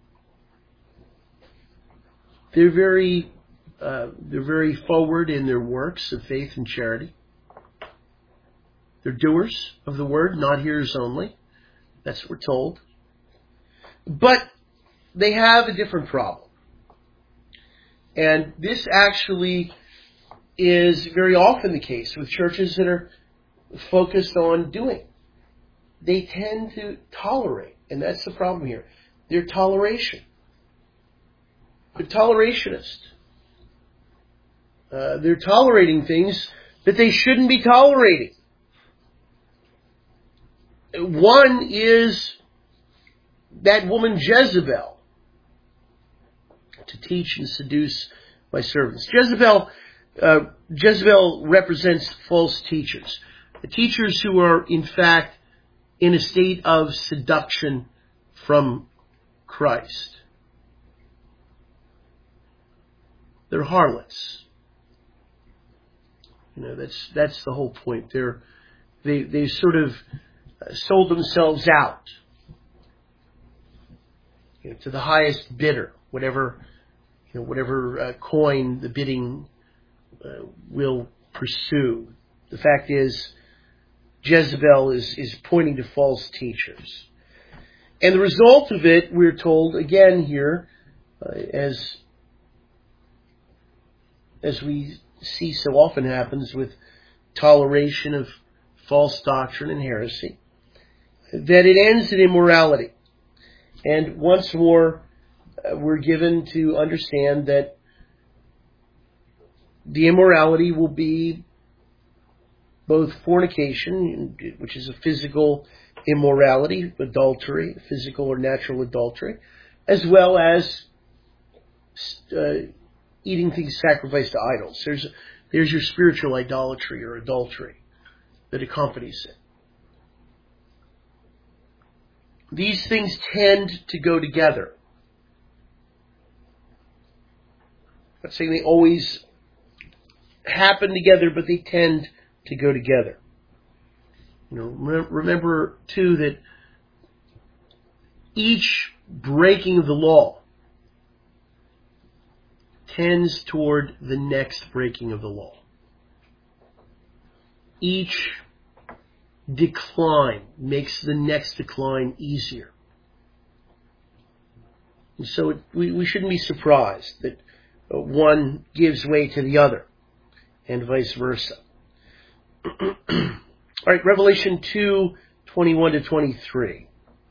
They're very... Uh, they're very forward in their works of faith and charity. They're doers of the word, not hearers only. That's what we're told. But they have a different problem. And this actually is very often the case with churches that are focused on doing. They tend to tolerate, and that's the problem here. They're toleration. They're tolerationists. Uh, they're tolerating things that they shouldn't be tolerating. One is that woman Jezebel, to teach and seduce my servants. Jezebel, uh, Jezebel represents false teachers. The teachers who are, in fact, in a state of seduction from Christ. They're harlots. You know, that's that's the whole point. They're they they sort of sold themselves out, you know, to the highest bidder, whatever you know, whatever uh, coin the bidding uh, will pursue. The fact is, Jezebel is is pointing to false teachers, and the result of it, we're told again here, uh, as as we see so often happens with toleration of false doctrine and heresy, that it ends in immorality. And once more, uh, we're given to understand that the immorality will be both fornication, which is a physical immorality, adultery, physical or natural adultery, as well as uh, eating things sacrificed to idols. There's there's your spiritual idolatry or adultery that accompanies it. These things tend to go together. I'm not saying they always happen together, but they tend to go together. You know, remember too that each breaking of the law tends toward the next breaking of the law. Each decline makes the next decline easier. And so it, we, we shouldn't be surprised that one gives way to the other, and vice versa. All right, Revelation two, twenty-one to twenty-three.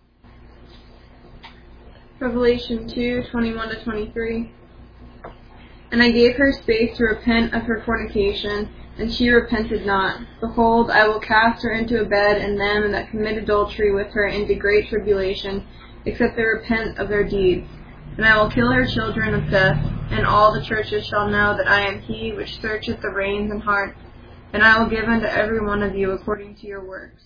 Revelation two, twenty-one to twenty-three. And I gave her space to repent of her fornication, and she repented not. Behold, I will cast her into a bed, and them that commit adultery with her into great tribulation, except they repent of their deeds. And I will kill her children of death, and all the churches shall know that I am he which searcheth the reins and hearts, and I will give unto every one of you according to your works.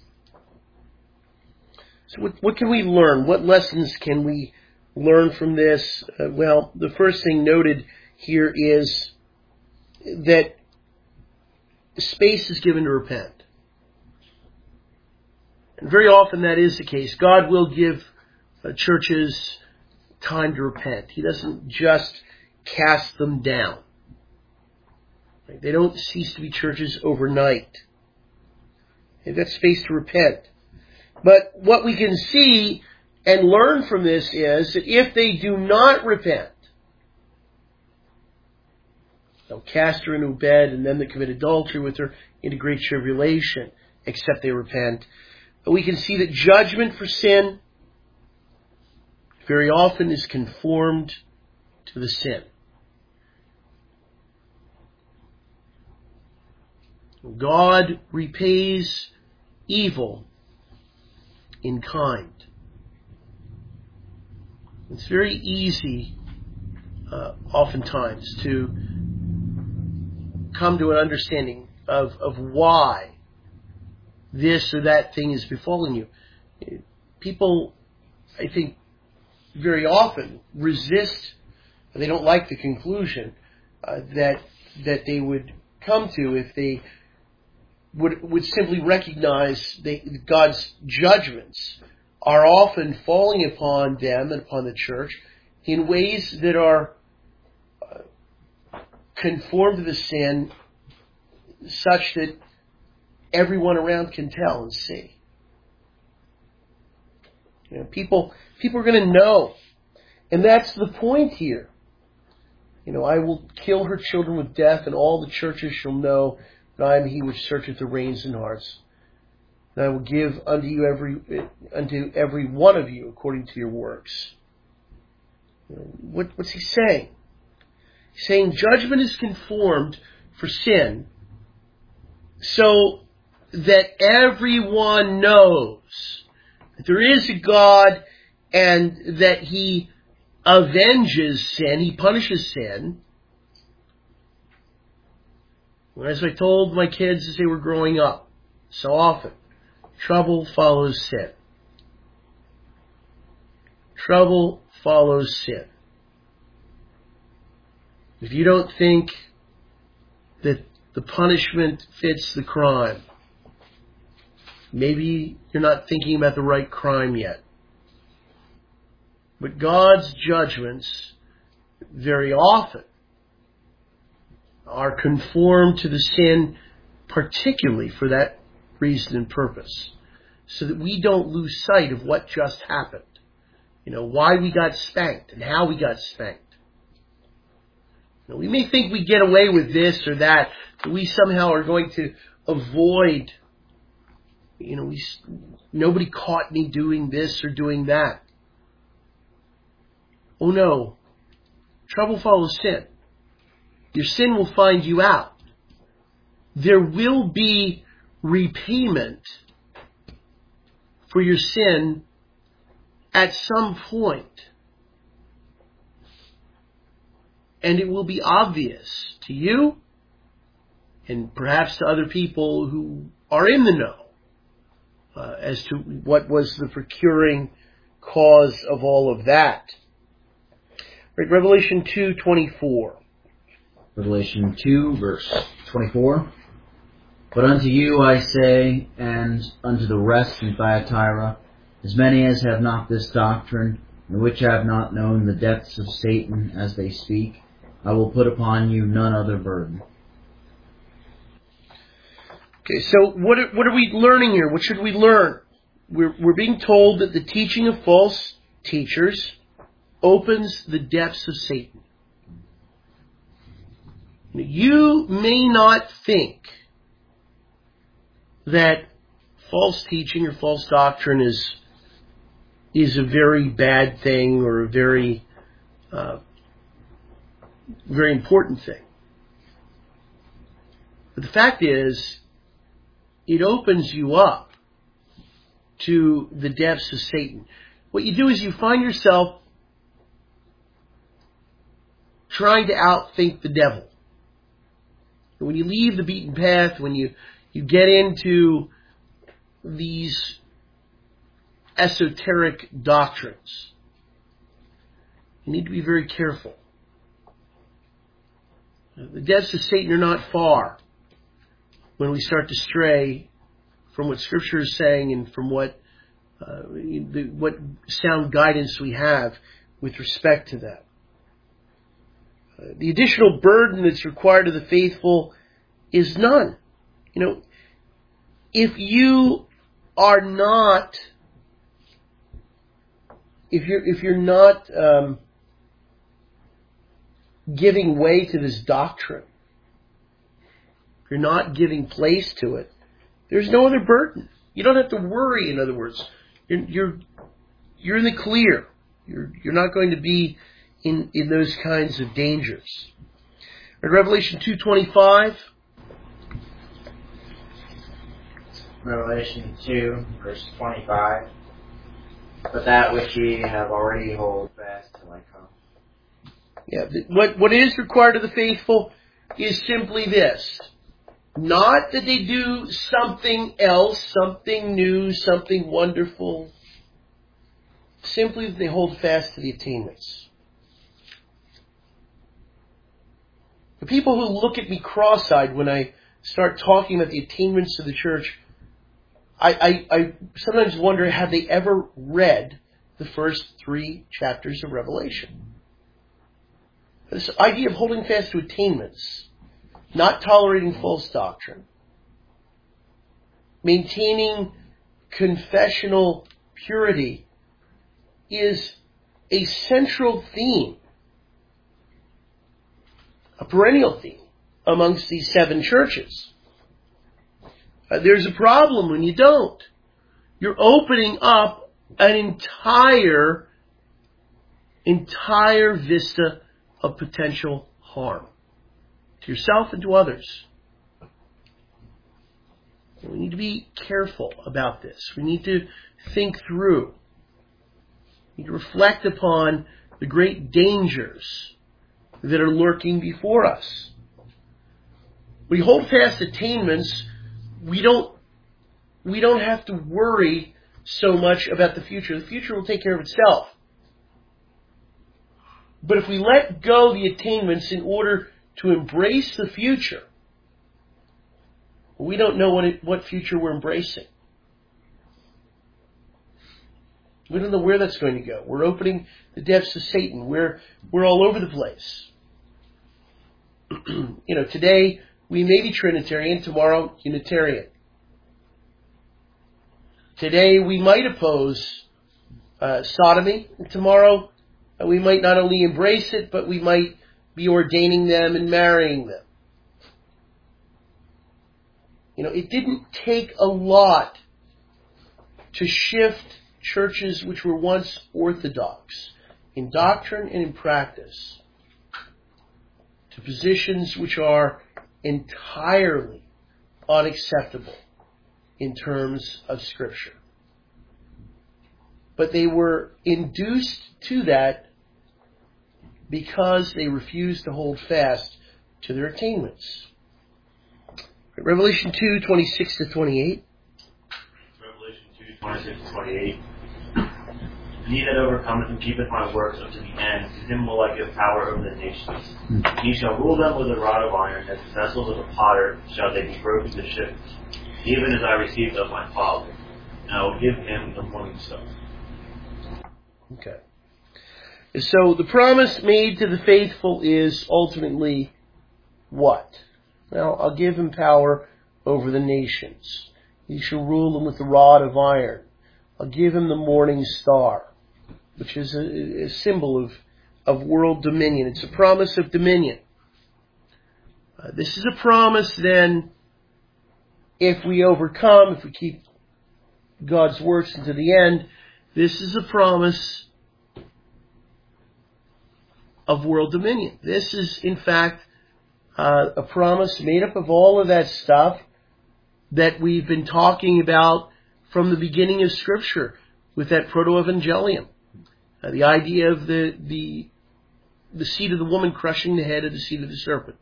So what, what can we learn? What lessons can we learn from this? Uh, well, the first thing noted here is that space is given to repent. And very often that is the case. God will give uh, churches time to repent. He doesn't just cast them down. Right? They don't cease to be churches overnight. They've got space to repent. But what we can see and learn from this is that if they do not repent, they'll cast her into a bed, and then they commit adultery with her into great tribulation, except they repent. But we can see that judgment for sin very often is conformed to the sin. God repays evil in kind. It's very easy, uh, oftentimes, to come to an understanding of, of why this or that thing is befalling you. People, I think, very often resist, they don't like the conclusion uh, that that they would come to if they would would simply recognize they, God's judgments are often falling upon them and upon the church in ways that are uh, conformed to the sin such that everyone around can tell and see. You know, people people are going to know, and that's the point here. You know, I will kill her children with death, and all the churches shall know that I am he which searcheth the reins and hearts. And I will give unto you every unto every one of you according to your works. You know, what, what's he saying? He's saying judgment is conformed for sin, so that everyone knows that there is a God and that he avenges sin, he punishes sin. As I told my kids as they were growing up, so often, trouble follows sin. Trouble follows sin. If you don't think that the punishment fits the crime, maybe you're not thinking about the right crime yet. But God's judgments very often are conformed to the sin, particularly for that reason and purpose, so that we don't lose sight of what just happened. You know, why we got spanked and how we got spanked. You know, we may think we get away with this or that, that we somehow are going to avoid, you know, we, nobody caught me doing this or doing that. Oh no, trouble follows sin. Your sin will find you out. There will be repayment for your sin at some point. And it will be obvious to you and perhaps to other people who are in the know uh, as to what was the procuring cause of all of that. Right, Revelation two twenty-four. Revelation two, verse twenty-four. But unto you I say, and unto the rest in Thyatira, as many as have not this doctrine, and which have not known the depths of Satan as they speak, I will put upon you none other burden. Okay, so what are, what are we learning here? What should we learn? We're, we're being told that the teaching of false teachers opens the depths of Satan. You may not think that false teaching or false doctrine is is a very bad thing or a very uh, very important thing. But the fact is, it opens you up to the depths of Satan. What you do is you find yourself trying to outthink the devil. And when you leave the beaten path, when you, you get into these esoteric doctrines, you need to be very careful. The depths of Satan are not far when we start to stray from what Scripture is saying and from what uh, the, what sound guidance we have with respect to that. Uh, the additional burden that's required of the faithful is none. You know, if you are not, if you're if you're not um, giving way to this doctrine, if you're not giving place to it, there's no other burden. You don't have to worry. In other words, you're you're, you're in the clear. You're you're not going to be in in those kinds of dangers. In Revelation two twenty-five. Revelation two, verse twenty-five. But that which ye have already hold fast till I come. Yeah, what what is required of the faithful is simply this. Not that they do something else, something new, something wonderful. Simply that they hold fast to the attainments. The people who look at me cross-eyed when I start talking about the attainments of the church, I, I, I sometimes wonder, have they ever read the first three chapters of Revelation? This idea of holding fast to attainments, not tolerating false doctrine, maintaining confessional purity is a central theme a perennial theme amongst these seven churches. Uh, there's a problem when you don't. You're opening up an entire, entire vista of potential harm to yourself and to others. We need to be careful about this. We need to think through. We need to reflect upon the great dangers that are lurking before us. We hold fast attainments. We don't, we don't have to worry so much about the future. The future will take care of itself. But if we let go the attainments in order to embrace the future, we don't know what it, what future we're embracing. We don't know where that's going to go. We're opening the depths of Satan. We're we're all over the place. You know, today we may be Trinitarian, tomorrow Unitarian. Today we might oppose uh, sodomy, and tomorrow uh, we might not only embrace it, but we might be ordaining them and marrying them. You know, it didn't take a lot to shift churches which were once orthodox in doctrine and in practice to positions which are entirely unacceptable in terms of Scripture. But they were induced to that because they refused to hold fast to their attainments. Revelation two, twenty-six to twenty-eight. Revelation two, twenty-six to twenty-eight. He that overcometh and keepeth my works unto the end, to him will I give power over the nations. Mm. He shall rule them with a rod of iron, as the vessels of a potter shall they be broken to shivers, even as I received of my Father. And I will give him the morning star. Okay. So the promise made to the faithful is ultimately what? Well, I'll give him power over the nations. He shall rule them with the rod of iron. I'll give him the morning star, which is a, a symbol of, of world dominion. It's a promise of dominion. Uh, this is a promise then, if we overcome, if we keep God's works unto the end, this is a promise of world dominion. This is, in fact, uh, a promise made up of all of that stuff that we've been talking about from the beginning of Scripture with that proto-evangelium. Uh, the idea of the, the, the seed of the woman crushing the head of the seed of the serpent.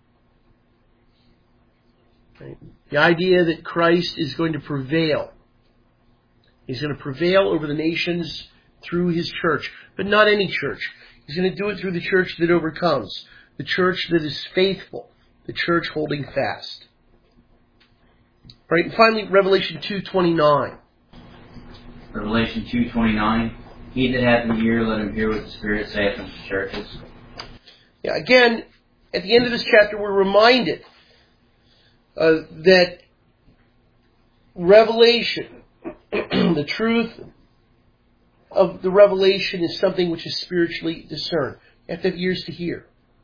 Right? The idea that Christ is going to prevail. He's going to prevail over the nations through his church, but not any church. He's going to do it through the church that overcomes, the church that is faithful, the church holding fast. Right, and finally, Revelation two twenty-nine. Revelation two twenty-nine. He that hath an ear, let him hear what the Spirit saith unto the churches. Yeah, again, at the end of this chapter, we're reminded uh, that revelation, the truth of the revelation, is something which is spiritually discerned. You have to have ears to hear.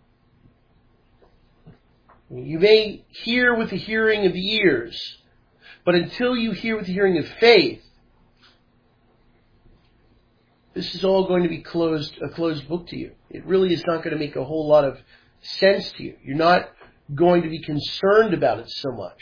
You may hear with the hearing of the ears, but until you hear with the hearing of faith, this is all going to be closed, a closed book to you. It really is not going to make a whole lot of sense to you. You're not going to be concerned about it so much.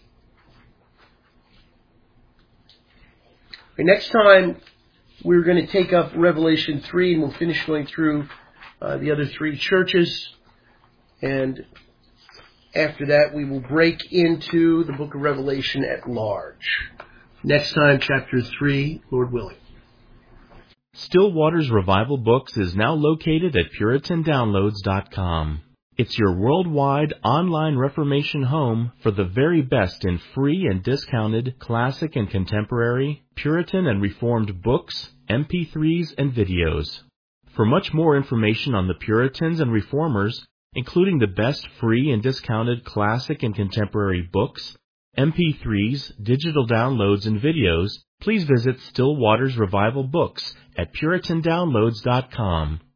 Okay, next time, we're going to take up Revelation three, and we'll finish going through uh, the other three churches. And after that, we will break into the book of Revelation at large. Next time, chapter three, Lord willing. Still Waters Revival Books is now located at Puritan Downloads dot com. It's your worldwide online Reformation home for the very best in free and discounted classic and contemporary, Puritan and Reformed books, M P threes, and videos. For much more information on the Puritans and Reformers, including the best free and discounted classic and contemporary books, M P threes, digital downloads, and videos, please visit Still Waters Revival Books at Puritan Downloads dot com.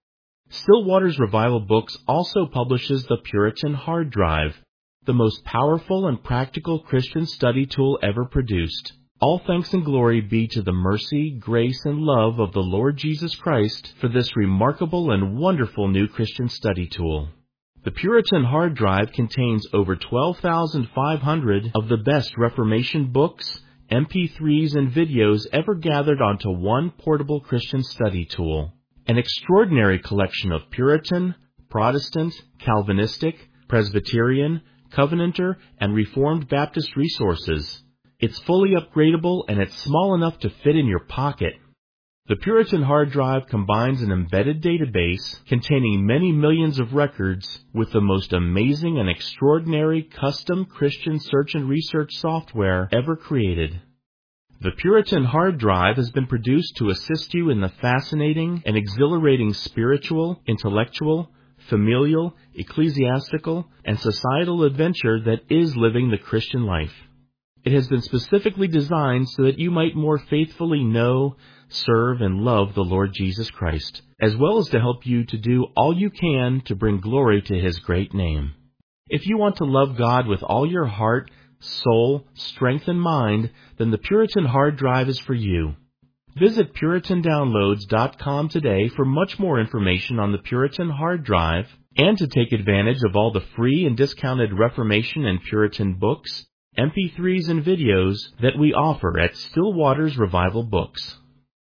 Still Waters Revival Books also publishes the Puritan Hard Drive, the most powerful and practical Christian study tool ever produced. All thanks and glory be to the mercy, grace, and love of the Lord Jesus Christ for this remarkable and wonderful new Christian study tool. The Puritan Hard Drive contains over twelve thousand five hundred of the best Reformation books, M P threes, and videos ever gathered onto one portable Christian study tool. An extraordinary collection of Puritan, Protestant, Calvinistic, Presbyterian, Covenanter, and Reformed Baptist resources. It's fully upgradable and it's small enough to fit in your pocket. The Puritan Hard Drive combines an embedded database containing many millions of records with the most amazing and extraordinary custom Christian search and research software ever created. The Puritan Hard Drive has been produced to assist you in the fascinating and exhilarating spiritual, intellectual, familial, ecclesiastical, and societal adventure that is living the Christian life. It has been specifically designed so that you might more faithfully know, serve, and love the Lord Jesus Christ, as well as to help you to do all you can to bring glory to His great name. If you want to love God with all your heart, soul, strength, and mind, then the Puritan Hard Drive is for you. Visit Puritan Downloads dot com today for much more information on the Puritan Hard Drive and to take advantage of all the free and discounted Reformation and Puritan books, M P threes, and videos that we offer at Still Waters Revival Books.